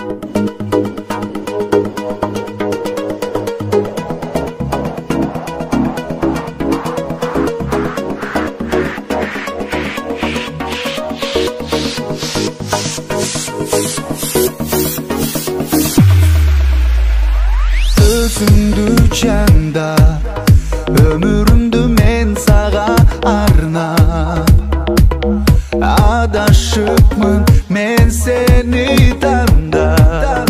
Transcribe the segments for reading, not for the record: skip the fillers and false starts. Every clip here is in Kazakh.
Özümdü canda, ömürümdü men sağa arnap. Adaşıpmın men seni tandap.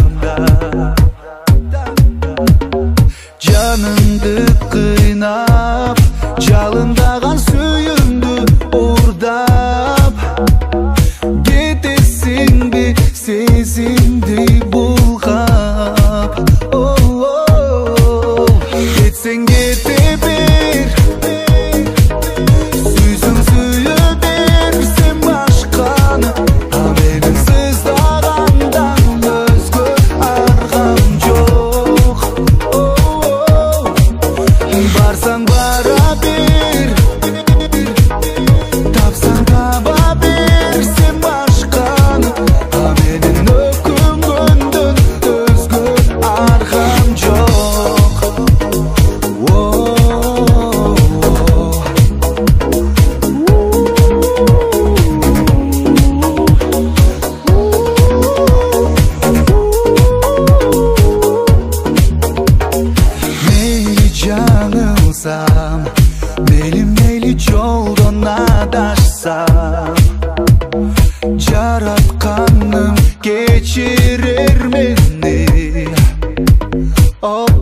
Canımdı kıynap, жалындаган сүйүмдү уурдап. Кетесиңби сезимди булгап. Кетсең кете бер, сүйсөң сүйө бер сен башканы. А менин сыздагандан өзгө аргам жок. Барсаң бара бер, тапсаң таба бер сен башканы. А менин өкүнгөндөн өзгө аргам жок. Мейли жаңылсам, мейли жолдон адашсам, жаратканым кечирер мени.